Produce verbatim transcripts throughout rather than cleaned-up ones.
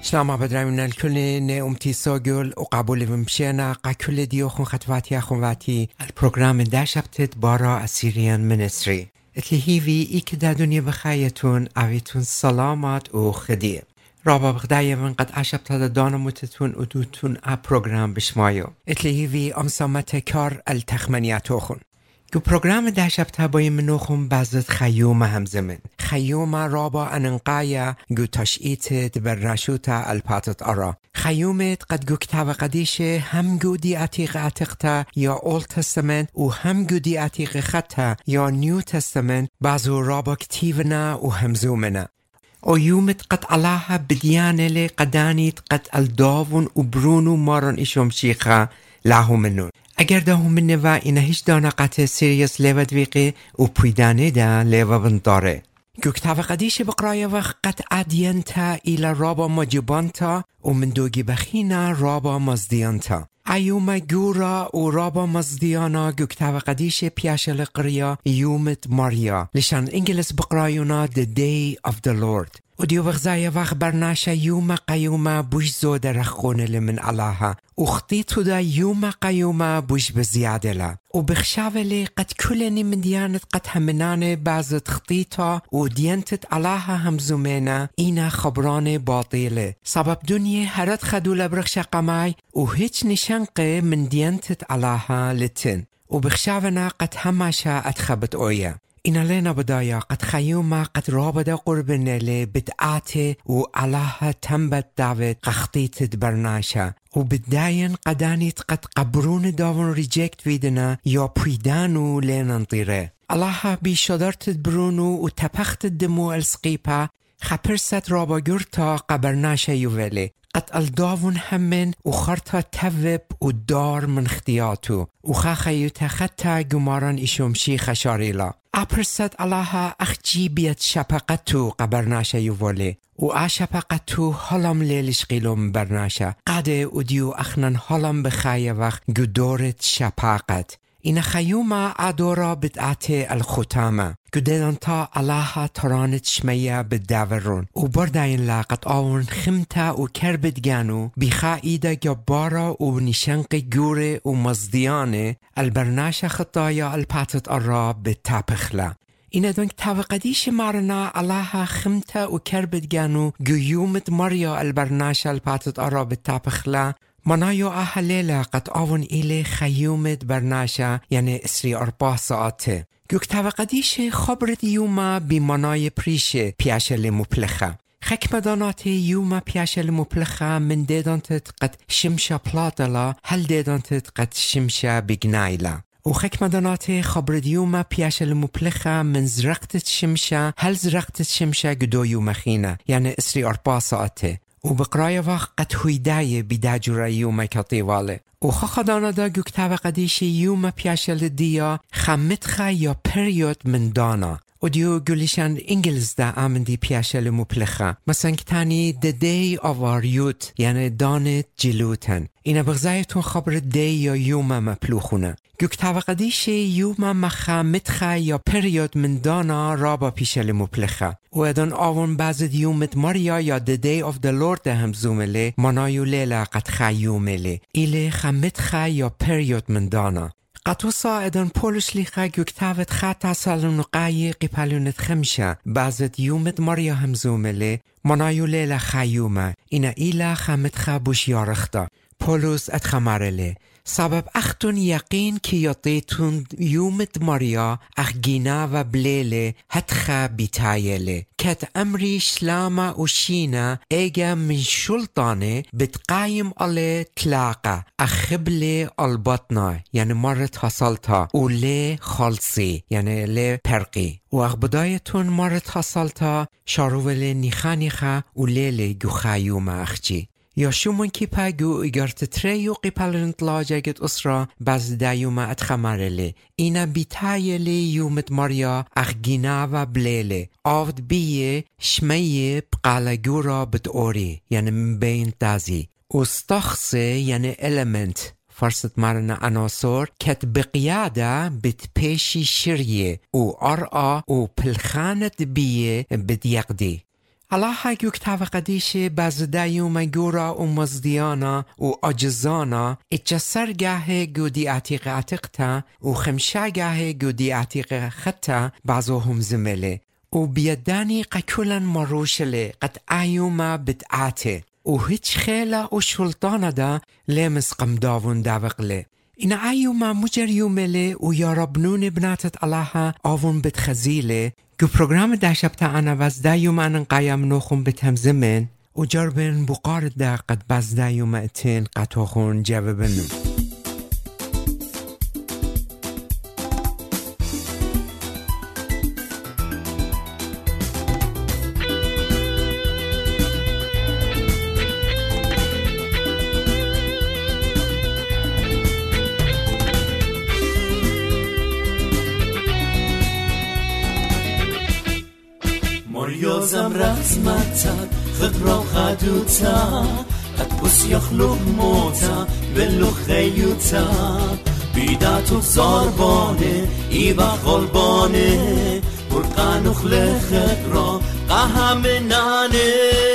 שלום بدرمین الكل نعمتي ساگل و قبول ومشينا قاكل ديو خون خطواتي أخواتي البرنامج داشبتت بارا أسيريان منستري اتلهيوي إيك دا دنيا بخايتون أويتون سلامات و خدي رابا بغدايا من قد عشبت هذا دانا متتون ودوتون أبروغرام بشمايو اتلهيوي أمسامت كار التخمنياتوخون گو پروگرام داشبته بای منوخم بازد خیوم همزمن خیوم رابا اننقایا گو تشئیت بر رشوتا الپاتت آرا خیومت قد گو کتاب قدیش هم گو دی عتیق عتیقتا یا اول تستمنت و هم گو دی عتیق خطا یا نیو تستمنت بازو رابا کتیونا و همزومنا او یومت قد علاها بدیانه لی قدانیت قد الداون و برونو مارن ایشوم شیخا لاهو منون اگر ده هم منه و اینه هیچ دانه قطع سیریس لیود ویقی و پیدانه ده لیوون داره. گو کتاب قدیش بقرای وقت قط عدینتا ایلا رابا مجبانتا و من دوگی بخینا رابا مزدیانتا. ایوم گورا و رابا مزدیانا گو کتاب قدیش پیاشل قریا یومت ماریا. لشان انگلیس بقرایونا the day of the Lord. و دیو بغزای وقت برناشه یوم قیوم بوش زود رخونه لمن علاها و خطیتو دا یوم قیوم بوش بزیاده لا و بخشاولی قد کلنی من دیانت قد همنانه بعضت خطیتا و دیانتت علاها همزومینه اینا خبران باطیله سبب دنیا هرد خدول برخش قمای و هیچ نشنقه من دیانتت علاها لتن و بخشاونا قد هماشا اتخبت اویا اینا لینا بدایا قد خیوما قد رابده قربنه لی بدعاته و علاها تنبت داوت قختیتت برناشا و بداین قدانیت قد قبرون داون ریجکت ویدنا یا پریدانو لینا انطیره علاها بیشدارتت برونو و تپختت دمو السقیپا خپرست رابا گرتا قبرناشا یوولی قد الداون همن و خرطا توب و دار من اختیاتو و خاخیو تخطا گماران ایشوم شیخ شاریلا اپرست علاها اخجی بیت شپقتو قبرناشا یوولی و آشپقتو حالم لیلش قیلوم برناشا قده و دیو اخنن حالم بخای وقت گدورت شپاقت این خیوما ادورا بدعت الختامه گدلانتا علاها ترانت شمیه بدورون و برداین لاقت آون خمتا و کربدگانو بخائیده گبارا و نشنق گوره و مزدیانه البرناش خطایا الپاتت ارا بتاپخلا این دونک توقدیش مارنا علاها خمتا و کربدگانو گیومت ماریا البرناش الپاتت ارا بتاپخلا منایو اهلیلا قد آون ایله خیومت برناشا یعنی اسری اربع ساعته گو کتاب قدیش خبرت یوما بی منای پریشه پیاشل مپلخه خکمدانات یوما پیاشل مپلخه من دیدانتت قد شمشا پلاتلا هل دیدانتت قد شمشا بگنایلا و خکمدانات خبرت یوما پیاشل مپلخه من زرقتت شمشا هل زرقتت شمشا گدو یوم خینه یعنی اسری اربع ساعته و بقرای وقت قد هویدای بیدا جورا یوم کتیواله و خخدانا دا گو کتاب قدیش یوم پیاشل دیا خمتخه یا پریود من دانا و دیو گولیشن انگلیز دا آمندی پیاشل مپلخه مثلا کتانی the day of our youth یعنی دانت جلوتن اینا بغزایتون خبر دی یا یوم مپلوخونه گو کتاب قدیش یوم مخمتخه یا پریود من دانا رابا پیشل مپلخه و ادان آون بعض یومت ماریا یا the day of the Lord ده هم زومله منایو لیلا قد خیومله ایله خمتخه یا پریود من دانا قطوسا ادن پولش لیخه گو کتابت خطا سالون قایی قیپلونت خمشه بعضت یومت ماریا همزومله منایو لیلا خیومه اینا ایلا خمت خبوش یارختا پولوس اتخمارله سبب اختون یقین که یطیتون یومت ماریا اخگینا و بلیله هتخا بیتایله کت امری شلاما و شینا ایگا من شلطانه بتقایم علی تلاقه اخبله البطنه یعنی مرت حصلتا و لی خالصی یعنی لی پرقی و اخبدایتون مرت حصلتا شاروله نیخانیخه و لیلی گو خیوم اخجی یا شومون کی پاگو ایگرت تریو قیپلنت لاجگت اسرا باز دایوما اتخمارله اینا بیتایله یومت ماریا اخگینا و بلیله آفد بیه شمیه بقالگورا بدوری یعنی من بین دازی استخصه یعنی المنت فرست مرنا عناصر کت بقیاده بت پیشی شریه و ارعا و پلخانت بیه بدیقدی الله گوکتاو قدیشه بازدایو مگورا و مزدیانا و عجزانا اجسرگاه گودی عتیق عتیقتا و خمشاگاه گودی عتیق خطا بعضوهم زمله و بیدانی قکلن مروشله قد ایوما بدعاته و هیچ خیلا و شلطانه دا لیمس قمداون داوقله این ایوما مجریومله و یا ربنون بناتت الله آون بتخزیله گو پروگرام داشبتا انا وزدایوم انن قایم نوخون بتمزمن و جربن بقارد دا قد بزدایوم اتین قطوخون جوابنو يوزم رحمتا خضرا خدوتا قد بس يخلق موتا بلو خيوتا بيداتو زاربانه ايبا قلبانه برقان خلق خضرا قهمنانه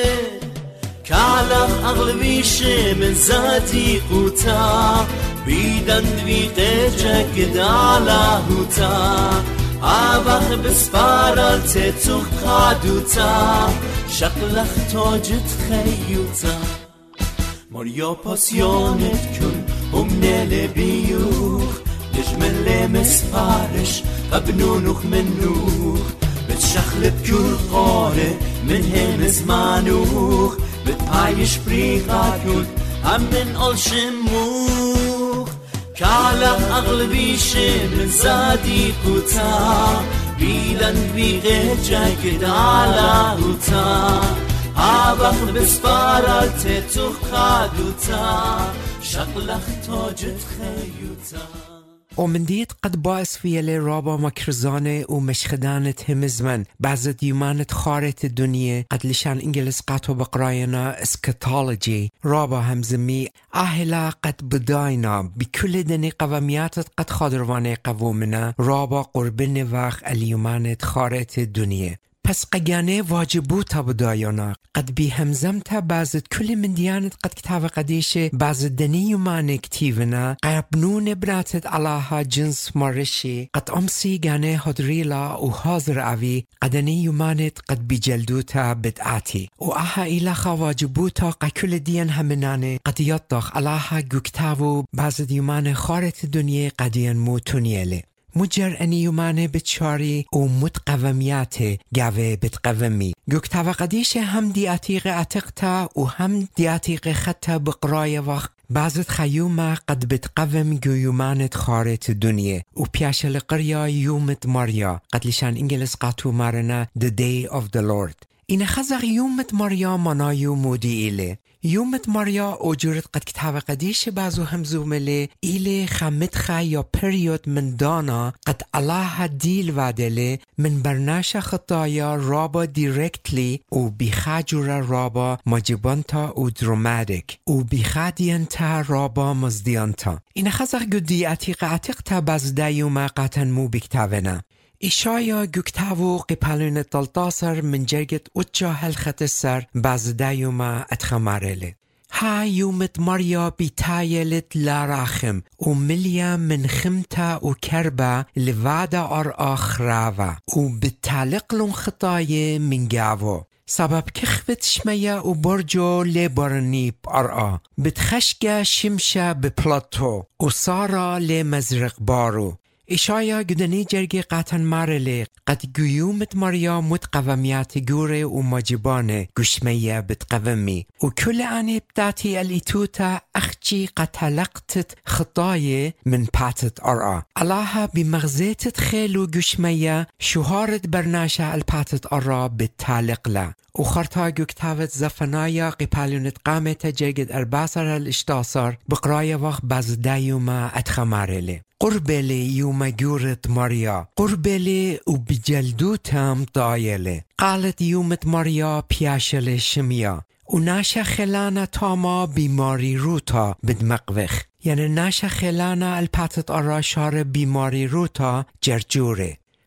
كعلم اغلبيش من زادي قوتا بيدن دويقه جكد على هوتا آبخ بسفارت تو خادوتا شقلخ تاجت خیوتا ماریا پاسیانت کن همنل بیوخ نجمل مسفارش قبنونخ منوخ بتشخلب كل قاره من همز مانوخ بتپایش بریغا کن هم من آل شموخ كعلم أغلبيش من زادي قوتا بيلن بيغي جاكد على هوتا هابخ بسفارت تو خادوتا شقلخ تاجت خيوتا ومن ديت قد باس فيلي رابا مكرزانه ومشخدانت همزمن بعض ديومانت خارت الدنيا قد لشان انجلس قاتو بقراينا اسكتولوجي رابا همزمي اهلا قد بداينا بكل دني قوامياتت قد خادرواني قوومنا رابا قربن وقت اليومانت خارت الدنيا پس قگانه واجبوتا بدایانا قد بی همزمتا بعضت کل من دیانت قد کتاب قدیشه بعض دنیو مانه کتیونا قربنون براتت علاها جنس مرشی قد امسی گانه هدریلا و حاضر اوی قدنیو مانت قد بی جلدوتا بدعاتی و اها ایلاخا واجبوتا قکل دیان همنانه قد یادداخ علاها گوکتاو بعض دیومان خارت دنیا قدیان موتونیله مجر انیومانه بچاری و متقومیاته گاوه بتقومی گوکتاو قدیش هم دی عتیق عتیقتا و هم دی عتیق خطا بقرای وقت بعضت خیوما قد بتقوم گویومانت خارت دنیا و پیاشل قریا یومت ماریا قد لشان انگلس قاتو مارنا The Day of the Lord این خزق یومت ماریا منایو مودی ایله یومت ماریا اوجورت قد کتاب قدیش بازو همزومله ایله خمتخا یا پریود من دانا قد الله دیل وادله من برناش خطایا رابا دیرکتلی و بیخاجورا رابا مجبانتا و دراماتیک و بیخادیانتا رابا مزدیانتا این خزق گدی عتیق عتیق تا بازدایوما قطن مو بکتاونا إشايا جوكتاو قبالون تلتاسر من جرجت أتجا هالخط السر بعض دايوما أتخمارله ها يومت مريا بتايلت لا راخم ومليا من خمتا وكربا لفادا أر آخراوا وبتعلقلون خطايا من جاوو سبب كخبت شميا وبرجو لبرنيب أرآ بتخشجا شمشا ببلاطو وصارا لمزرق بارو إشايا جدني جرجي قاتن مارلي قد قيومت مريا متقوميات جوري ومجبانة قشمية بتقومي وكل أني بتاتي الإتوتا أختي قتلقتت خطايا من باتت أرآ الله بمغزيت خيلو قشمية شهارت برناشا الباتت أرآ بالتالق لا وخرطا جوكتاوت زفنايا قبالونت قامت جرجد أرباسر الاشتاصر بقرايا وقت بازدايوما أتخمارلي قربلي يوم جورت ماريا قربلي وبجلدوتهم طايلة قالت يومت ماريا بياشل شميا وناشا خلانا تاما بماري روتا بدمقوخ يعني ناشا خلانا الباتت أرا شار بماري روتا جرجوري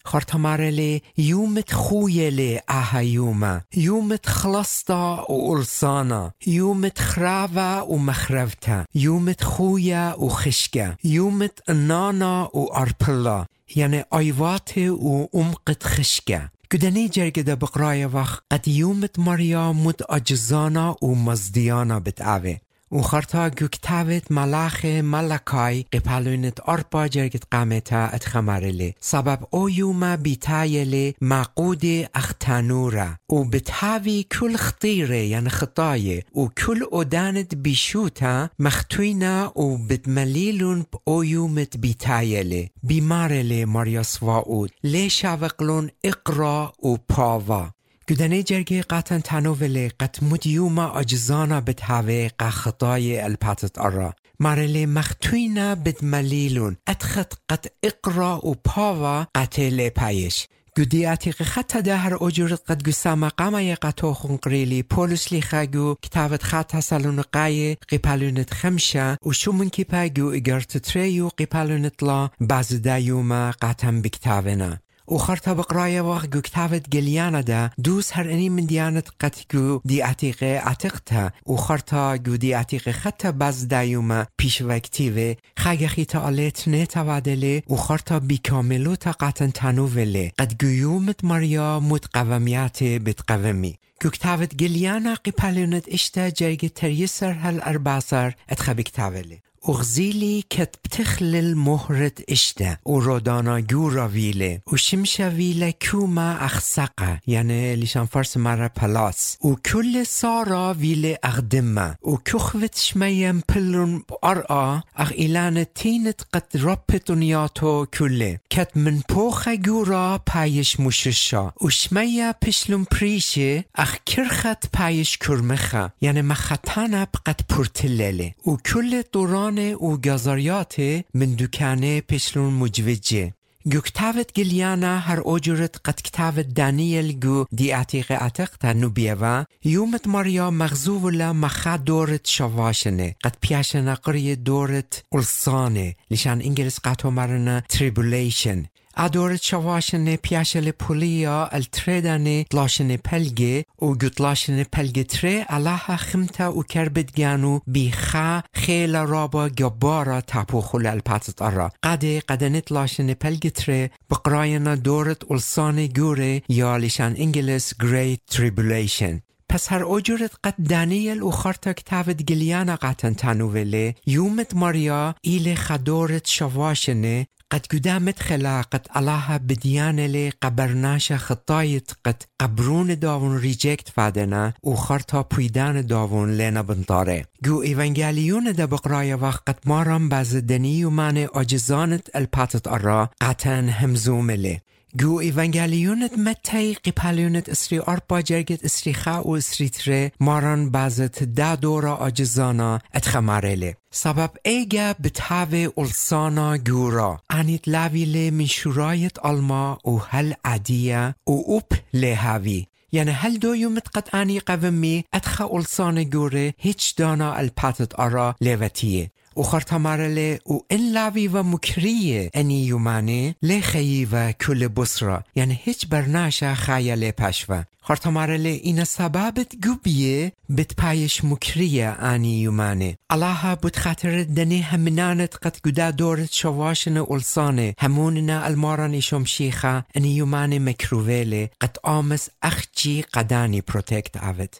خارتمارلي يومت خويلي آها يوما يومت خلصتا وقلصانا يومت خرافة ومخرفتا يومت خويا وخشكا يومت انانا واربلا يعني ايوات وامقت خشكا كدني جرگده بقرايا وقت قد يومت مريم مت اجزانا ومزديانا بتعوي وخرطا گو کتابت ملاخ ملکای قپلونت اربا جرگت قامتا اتخمارلی سبب او یوما بیتایلی معقود اختانورا و بتاوی کل خطیره یعنی خطایه و کل ادانت بیشوتا مختوینا و بدملیلون او یومت بیتایلی بیمارلی ماریاس واود لی شاوقلون اقرا و پاوا گدنه جرگه قطن تنووله قط مدیوما اجزانا بتهوه قا خطای الپاتت ارا مارلی مختوینا بدملیلون اتخط قط اقرا و پاوا قتل پایش گودی عتیق خط ده هر اجورت قد گسام قامای قطو خنقریلی پولس لیخا گو کتابت خط هسلون قای قیپلونت خمشه و شومن کیپا گو اگرت تریو قیپلونت لا بعض دایوما قطن بکتابنا و خرطا بقرايا وقت جو كتابت جليانا دا دوس هر اني من ديانت قد جو دي عتيقه عتيقتا و خرطا جو دي عتيقه خطا باز دايوما پیش وكتيوه خاگه خيطا آلت نتا وادله و خرطا بكاملو تا قطن تنووله قد جو يومت مريا متقوميات بتقومي جو كتابت جليانا قبالونت اشتا جرگ تريسر هل ارباسر اتخبي كتابله اغزیلی کت بتخلل مهرت اشته و رودانا گورا ویله و شمشا ویله کوما اخسقه یعنی لیشان فارس مره پلاس و کل سارا ویله اغدمه و کخوت شمیم پلون ارعا اغ ایلان تینت قد ربت دنیاتو کله کت من پوخه گورا پایش مششا و شمیا پشلون پریشه اغ کرخت پایش کرمخه یعنی مختانه بقد پرتلله و کل دوران و گازاریات من دکانه پشلون مجوجه گو کتابت گلیانا هر اجورت قد کتابت دانیل گو دی عتیق عتیق تا نوبیوا یومت ماریا مغزو ولا مخا دورت شواشنه قد پیاشنه قری دورت السانه لیشان انگلیس قطو مرنه تریبولیشن ادورت شواشنه پیاشل پولیا التردانه تلاشنه پلگه و گتلاشنه پلگه تره الله خمتا و کربدگانو بیخا خیل رابا گبارا تاپو خل الپاتت ارا قده قدنه تلاشنه پلگه تره بقراینا دورت السانه گوره یا لیشان انگلیس Great Tribulation پس هر اجورت قد دانیل و خرطا کتابت گلیانا قطن تنووله یومت ماریا ایل خدورت شواشنه قد قدامت خلاقت الله بديانة لي قبرناش خطايت قد قبرون داون ريجكت فادنا و خرطا پویدان داون لنا بنطاره جو ایوانگالیون دا بقرايا وقت قد مارم باز دنی و معنی آجزانت الپاتت ارا قطن همزوم لي جو ایوانگالیونت متی قپالیونت اسری ارپا جرگت اسری خا و اسری تره ماران بازت دا دورا آجزانا اتخمارله سبب ایگا بتاوه السانا گورا انیت لاویله من شرایت alma و هل عدیه و اوپ لهاوی یعنی هل دو یومت قد آنی قومی اتخا السان گوره هیچ دانا الپاتت ارا لیوتیه و خرطمارله و این لاوی و مکریه اینی یومانه لیخیی و کل بسرا یعنی هیچ برناشه خیال پشوه خرطمارله این سبابت گوبیه بت پایش مکریه آنی یومانه الله بود خاطر دنی همینانت قد گدا دورت شواشن اولسانه هموننا الماران شمشیخه اینی یومانه مکروویله قد آمس اخجی قدانی پروتکت آود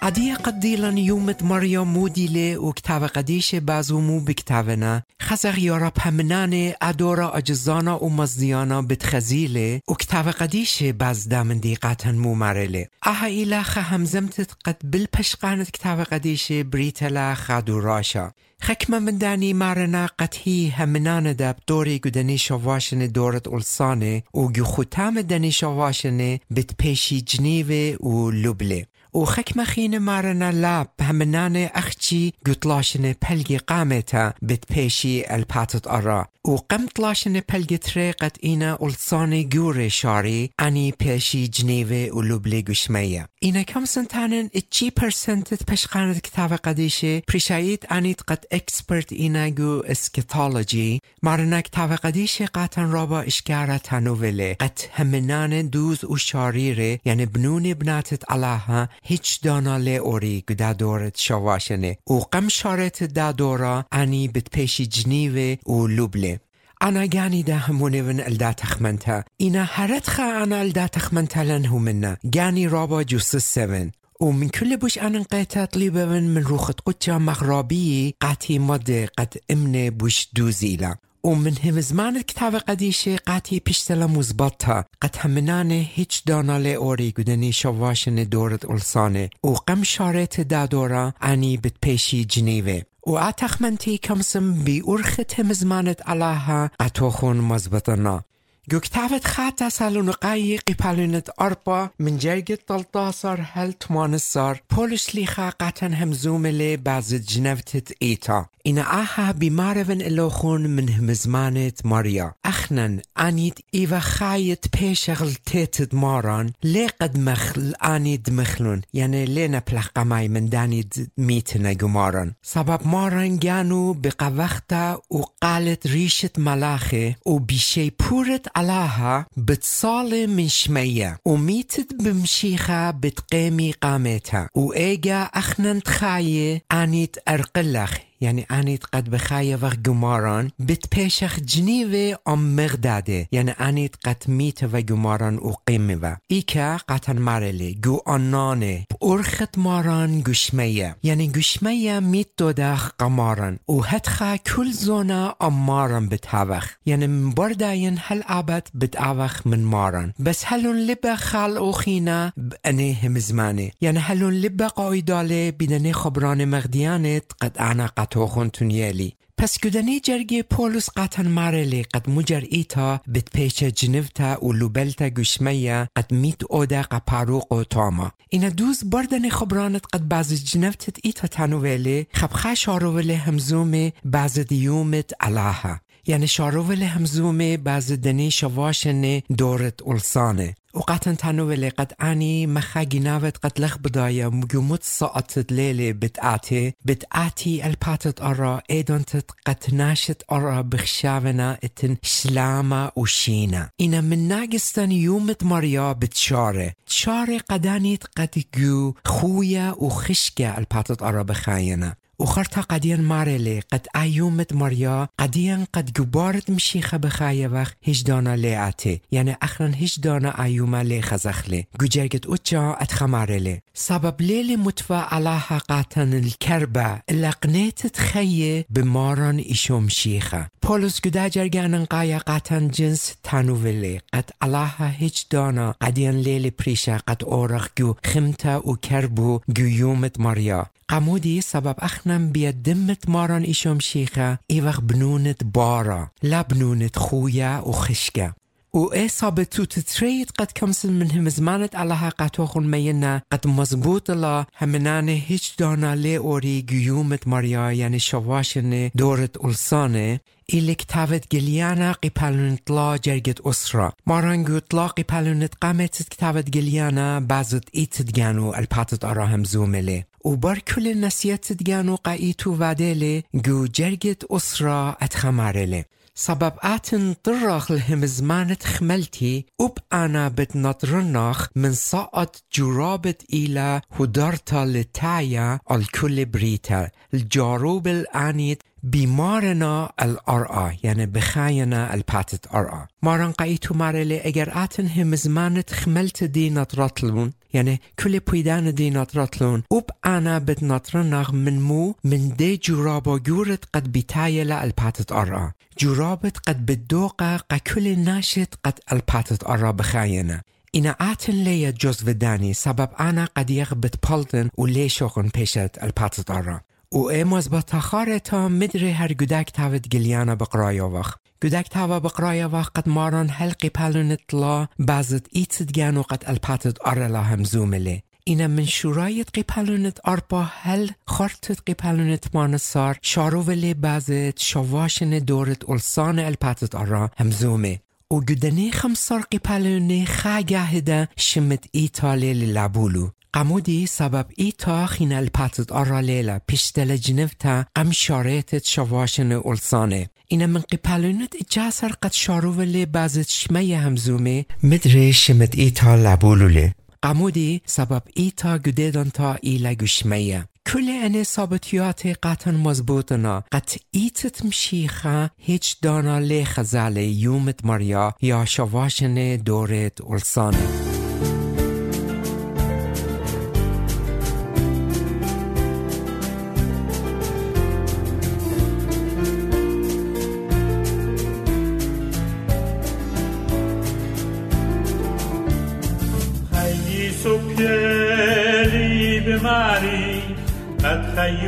قدية قديلا يومت مريم موديلي وكتاب قديش بازومو بكتابنا خزغ يارب همناني أدورا أجزانا ومزديانا بتخزيلي وكتاب قديش بازدا من ديقاتن مو مارلي أها إلاخة همزمتت قد بالبشقانت كتاب قديش بريتلا خادو راشا خكمة من داني مارنا قد هي همنانة دا بدوري قدني شواشن دورة ألساني وجو ختام داني شواشن بتبيشي جنيفي ولوبلي وخكمة خين مارنا لاب همنانة أختي قطلاشن بلغي قامتا بتبيشي الباتت أرا وقمت لاشن بلغي طريقة إنا ألساني جوري شاري أني بيشي جنيفي ولوبلي قشمية إنا كم سنتانن اتشي برسنتت بشقانت كتاب قديشي بريشايت أني قد اكسبرت إنا جو اسكتولوجي مارنا كتاب قديشي قاتن رابا إشكارة تانوفيلي قد همنانة دوز وشاريري يعني بنوني بناتت علاها هیچ دانا لی اوری گدا دورت شواشنه و قم شارت دا دورا انی بت پیشی جنیوه و لوبله انا گانی ده همونه ون الدا تخمنتا اینا هرت خا انا الدا تخمنتا لنهو مننا گانی رابا جوسس سون ومن كل بوش أنا نقيتها طليبة من, من روخت قدشة مغربية قاتي مدى قد امني بوش دوزيلا ومن هم زمان الكتاب قديشة قاتي بيشتلا مزبطها قد همناني هيج دانا لي أوري قدني شواشن دورة ألساني وقم شارت دا دورا أني بتبيشي جنيفي وآتخمنتي كمسم بأرخت هم زمانت علاها قطوخون مزبطنا جو كتابت خاطة سالون قايقي بالونت أربا من جرقة تلتاصر هل تمانصار بولش ليخا قاتن همزوملي بازد جنفتت إيتا إنا آها بمارفن إلوخون من همزمانت ماريا أخنن آنيت إيوا خايت بيشغل تيتد ماران لي قد مخل آنيد مخلون يعني لينا بلقماي من دانيد ميتنا جماران سبب ماران جانو بقوختا وقالت ريشة ملاخي وبشي بورت علاها بتصالي من شمية وميتت بمشيخة بتقيمي قامتها وإيجا أخنن تخاية آنيت أرقلخ يعني آنيت قد بخاية وغ جماران بتبيشخ جنيوة أم مغداده يعني آنيت قد ميت و جماران وقيمة إيكا قطن مارلي جو أناني بأرخت ماران جشمية يعني جشمية ميت دوداخ قماران وهتخا كل زونا أماران بتهاوخ يعني من برداين هل عبت بتعوخ من ماران بس هلون لبا خال أوخينا بأني همزماني يعني هلون لبا قايدالي بدني خبران مغديانت قد أنا قد توخون تونيالي پس گدنی جرگی پولس قطن مارلی قد مجر ایتا بت پیچ جنوتا و لوبلتا گشمیا قد میت اودا قپاروق و تاما اینا دوز بردن خبرانت قد بعض جنوتت ایتا تانوولی خبخا شاروولی همزوم بعض دیومت علاها يعني شاروولی همزوم بعض دنی شواشن دورت ألسانه وقاتن تانوولی قد آني مخا جناوت قد لخ بدايا مجموت ساعتت ليلي بتآتي بتآتي الباتت أرى ايدونتت قد ناشت أرى بخشاونا اتن شلامة وشينا إنا من ناقستان يومت مريا بتشاري تشاري قدانيت قد جو خويا وخشكة الباتت أرى بخاينا وخرطة قديان مارلي قد أيومت مريا قديان قد جبارت مشيخة بخايا وخ هجدانا ليعتي يعني أخرا هجدانا أيوما لي خزخلي جوجرقت أتجا أتخمارلي سبب ليلي متفى علاها قاتن الكربة إلا قنيتت خيه بماران إشو مشيخة بولس قدا جرقان قايا قاتن جنس تانوفيلي قد علاها هجدانا قديان ليلي بريشا قد أورخ جو خمتا وكربو جو يومت مريا قمودي سبب أخنم بيدمت ماران إشوم شيخة إيوغ بنونت بارا لا بنونت خويا وخشكة وإيه صابتو تتريد قد كمسل من هم زمانت علىها قطوخون مينا قد مزبوط الله همنانه هيج دانا لي أوري قيومت مريا يعني شواشن دورت ألسانه إلي كتابت جليانا قبالونت لا جرقت أسرة مارانجوت لا قبالونت قامت كتابت جليانا بعضت إيتت جانو الباتت أراهم زوملي وبر كل النسيات تدجانو قايتو وادلي جو جرقت أسرة أتخمارلي سبب آتن طرق لهم زمانت خملتي وب أنا بتنطرنخ من ساعت جرابت إلى هدارتا لتايا الكل بريتا الجاروب الآنيت بیمارنا الارعا یعنی بخاینا الپاتت ارعا ماران قایتو مارلی اگر آتن هم زمانت خملت دی نطرطلون يعني كل بيدان دي نطرتلون وب أنا بتنطرنغ من مو من دي جرابا جورت قد بتايل الباتت أرى جرابت قد بدوقة قا كل ناشت قد الباتت أرى بخاينة إنا آتن ليا جوز وداني سبب أنا قد يغبت بلدن ولي شوغن بيشت الباتت أرى و اموز با تخارتا مدره هر گودک تاود گلیانا بقرایا وخ گودک تاوا بقرایا وخ قد ماران حلقی پلونت لا بازد ایتد گانو قد الپاتد ارلا همزومله اینا من شورایت قیپلونت ارپا هل خارتت قیپلونت مانسار شاروولی بازد شواشن دورت السان الپاتد ارا همزومه و گودنی خمسار قیپلونی خاگهده شمت ایتالی للابولو قمودي سبب إيتا خين الباتت أرى ليلة بيشتل جنفتا قم شاريتت شواشن أولسانه إنا من قبالونت إجاسر قد شاروولي بازت شمية همزومي مدري شمت إيتا لابولولي قمودي سبب إيتا قديدان تا إيلا قشمية كل أني صابتيات قطن مزبوطنا قد إيتت مشيخة هيج دانا لي خزالي يومت مريا يا شواشن دورت أولسانه سكري بماري قد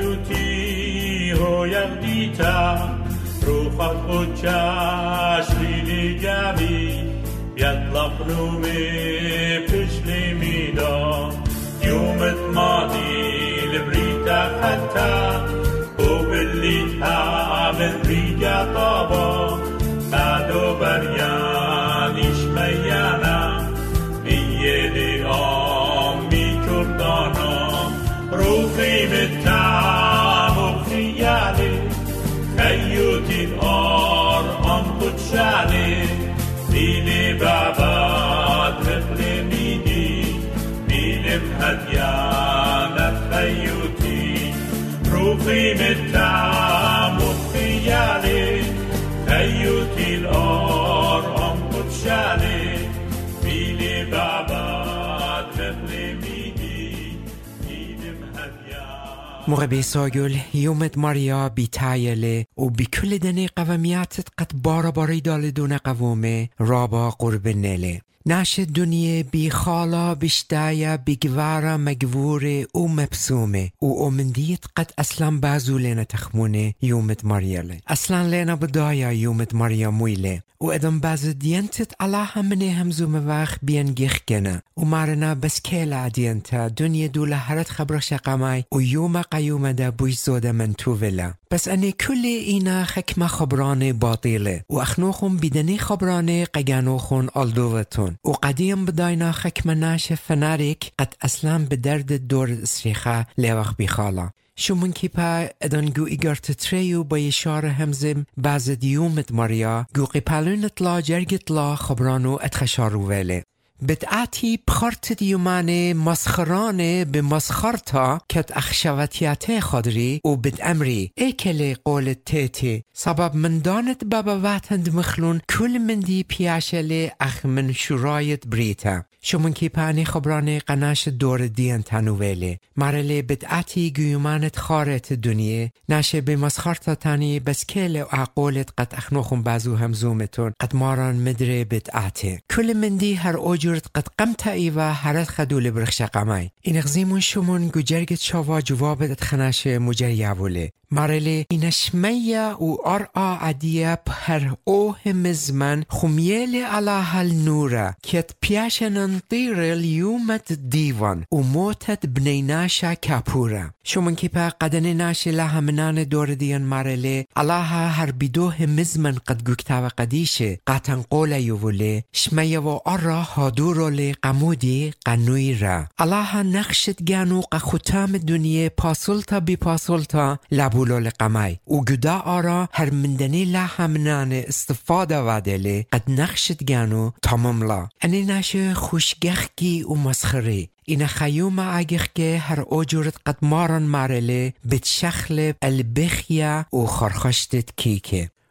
خيوتي هو يغديتا روحك وجاش لي جابي يطلق نومي بشلي ميدا يوم الماضي لبريتا حتى وباللي تعمل ريجا طابا قادو بريان إشميانا بيدي آمي كردانا روحي متعب وخيالي خيوتي الآر أم قدشالي بيلي بابات مثل ميدي بيلي مهديانة خيوتي روحي متعب وخيالي خيوتي الآر أم قدشالي بيلي بابات مثل ميدي بيلي مهديانة مغبي ساگل يومت ماريا بيتايله وبكل دني قومياتت قد بارا باري دال دون قومه رابا قرب نله ناش الدنيا بخالا بشتايا بجوارا مجوورة ومبسومة وأمنديت قد أسلام بازو لنا تخمونه يومت ماريا أسلام لنا بدايا يومت ماريا مويلة وإذن باز دينتت علاها مني همزو مواخ بين جيخكنا ومارنا بس كيلا دينتا دنيا دولا هرت خبر شقاماي ويوم قيوم دا بوش زودة من توفلا بس أني كل إينا خكمة خبراني باطيلة وأخنوخم بدني خبراني قيانوخون ألدوغتون وقديم بداينا خكمة ناشف فناريك قد أسلام بدرد الدور الإسريخة لوخ بخالا شو من كيبا ادن جو ايگرت تريو بيشار همزم بعض ديومت ماريا جو قيبالون اطلا جرگت لا خبرانو اتخشارو ويلي بدعتي بخارت ديوماني مسخراني بمسخرتا كت اخشواتياتي خادري و بدأمري ايكالي قولت تيتي سبب من دانت بابا واتند مخلون كل من دي بياشلي اخ من شرايط بريتا شو من كيباني خبراني قناش دور دين تانويلي مارلي بدعتي جيومانت خارت الدنيا ناشي بمسخرتا تاني بس كيلي وعقولت قد اخنوخم بازو همزومتون قد ماران مدري بدعتي كل من دي هر اوجو قد قمت ايوا هرت خدول برخش قماي این غزيمون شمون گو جرگت شاوا جوابت اتخناش مجريابولي مارلي این شمية و ارعا عدية بهر اوه مزمن خميلي على هالنورة كت بياشنن طير اليومت ديوان و موتت بنيناشا كابورا شمون كيبا قدن ناشي لها منان دور ديان مارلي علاها هر بدوه مزمن قد گوكتاوا قديشه قاتن قولا يوولي شمية و ارعا هادورولي قمودي قنوي را علاها نقشت گانو قختام الدنيا پاسولتا بي پاسولتا لابولول قماي و گدا آرا هر مندني لها منان استفاده وادلي قد نقشت گانو تمام لا اني ناشي خوشگخكي و مسخري این خیوم اگه که هر اوجورت قد مارن مارله بتشخلب البخیا و خرخشتت کیکه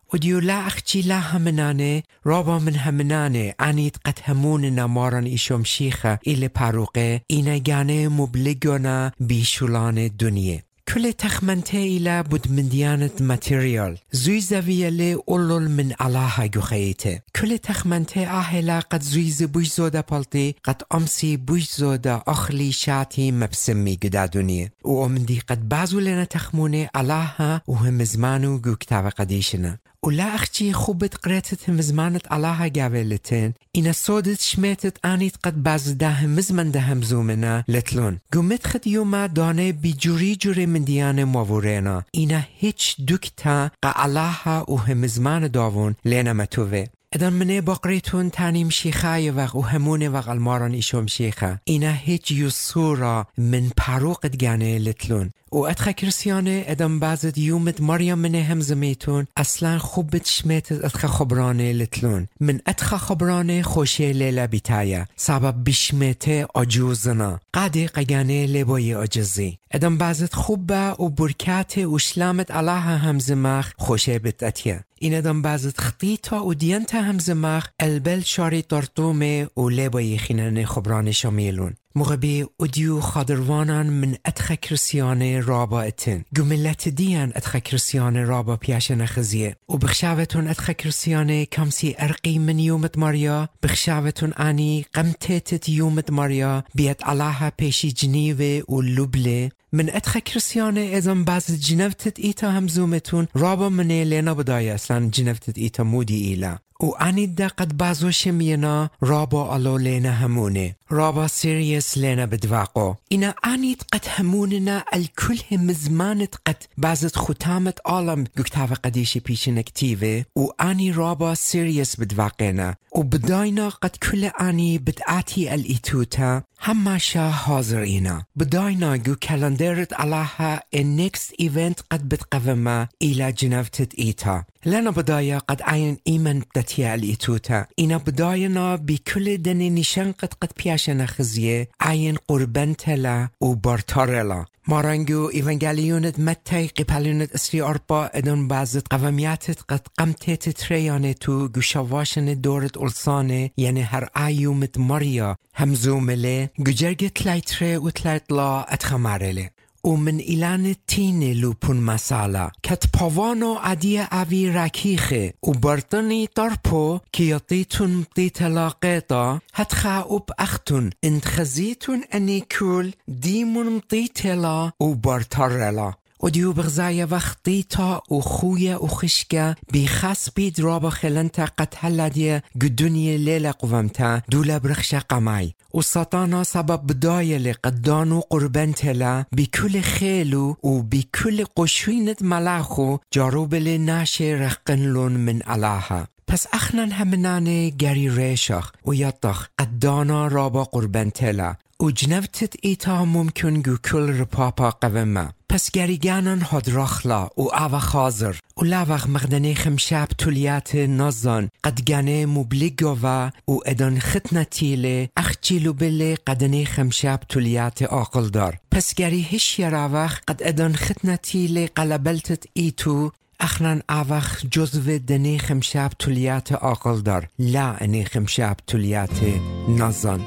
وديو لا أختي لا همنانه رابا من همنانه عنيد قد همون نماران إيشوم شيخة إلي باروقه إيناغانه مبلغونا بيشولان دنيا. كل تخمنته إلى بود من ديانة ماتريال زوي زاوية لي أولول من الله جوخيته. كل تخمنته أهلا قد زوي زبوش زودا بالتي قد أمسي بوش زودا أخلي شاتي مبسمي قدا دنيا وأمدي قد بعضو لنا تخمونه الله وهم زمانو جو كتاب قديشنا. ولا أختي خوبت قرأتت مزمانة الله جاولتين إن صودت شميتت آنيت قد بعض داهم مزمن داهم زومنا لتلون قمت خد يوما دانه بجوري جوري من ديانه موورينا إن هيچ دوكتا قا الله وهم زمان داون لنا متوه ادان منه باقریتون تانیم شیخه وق و همونه وق الماران ایشوم شیخه اینا هیچ یوسورا من پاروقت گانه لتلون و ادخا کرسیانه ادام بعضت یومت مریم منه هم زمیتون اصلا خوبت شمیت ادخا خبرانه لتلون من ادخا خبرانه خوشه لیلا بیتایا سبب بشمیت عجوزنا قادی قگانه لبای عجزی ادام بعضت خوبه و برکات و شلامت الله هم زمخ خوشه بتاتیه این ادام بعضت خطیتا و دینتا هم زمخ البل شاری ترتومه و لبای خینن خبران شمیلون مغبی ودیو خادروانان من ادخا کرسیانه رابا اتن گملت دیان ادخا کرسیانه رابا پیاش نخزیه و بخشاوتون ادخا کرسیانه کمسی ارقی من یومت ماریا بخشاوتون آنی قمتت یومت ماریا بیت الله پیشی جنیوه و لبله من ادخا کرسیانه ازم باز جنوتت ایتا هم زومتون رابا منه لینا بدای اصلا جنوتت ایتا مودی ایلا و آنی دا قد بازو شمینا رابا الو لینا همونه رابا سیریس لینا بدواقو اینا آنی قد هموننا الکل مزمانت قد بازت ختامت عالم گکتاو قدیشی پیش نکتیوه و آنی رابا سیریس بدواقینا و بداینا قد کل آنی بدعاتی الایتوتا هماشا حاضر اینا بداینا گو کلندرت الله النكست ایونت قد بتقوما ایلا جنوتت ایتا لنا بدايا قد عين إيمان دتيا الإيتوتا إنا بداينا بكل دني نشان قد قد بياشنا خزيه عين قربان تلا وبارتارلا مارانجو إيفانجاليونت متى قباليونت أسري أربا إدون بعضت قوامياتت قد قمتت تريانتو جوشواشن دورت ألسانه يعني هر آيومت ماريا همزومله جرجت لايتره وتلايت لا أتخمارله ومن إلان تين لوپون مسالا كت پاوانو عدي اوي ركيخه وبرطني طرپو كيطيتون مطيتلاقيتا هتخا اوب اختون انتخزيتون اني كول ديمون مطيتلا وبرطرلا وديو بغزايا وقتيتا وخويا وخشكا بيخاس بيد رابا خلنتا قد هلديا قدوني ليلة قوامتا دولا برخشا قماي وسطانا سبب بداية لقدانو قربانتلا بكل خيلو وبكل قشوينة ملاخو جاروب لناشي رقنلون من علاها پس اخنان همنانه گری ریشخ و یطخ قدانا رابا قربانتلا و جنوتت ایتا ممکن گو کل رپاپا قوما پس گریگانان هدراخلا و او خازر و لاوغ مغدنه خمشاب تولیات نزان قدگانه مبلگوه و ادان ختنتیله اخچیلو بله قدنه خمشاب تولیات آقل دار پس گری هش یراوغ قد ادان ختنتیله قلبلتت ایتو اخنان اوخ جزو دنه خمشاب تولیات آقل دار لا انه خمشاب تولیات نزان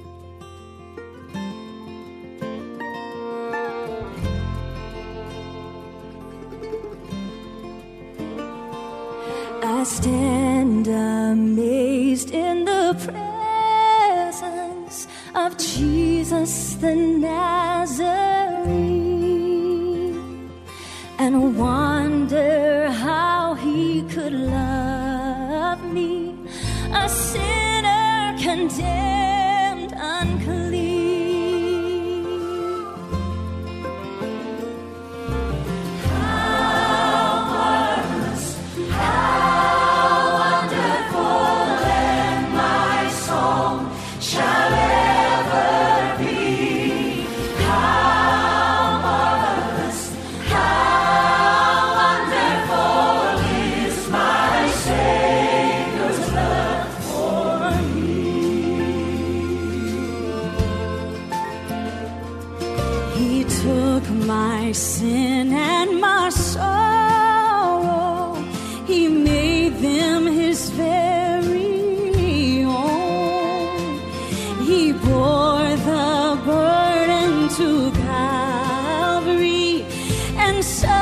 I stand amazed in the presence of Jesus the Nazarene and wonder how he could love me, a sinner condemned unclean. My sin and my sorrow He made them his very own. He bore the burden to Calvary, and so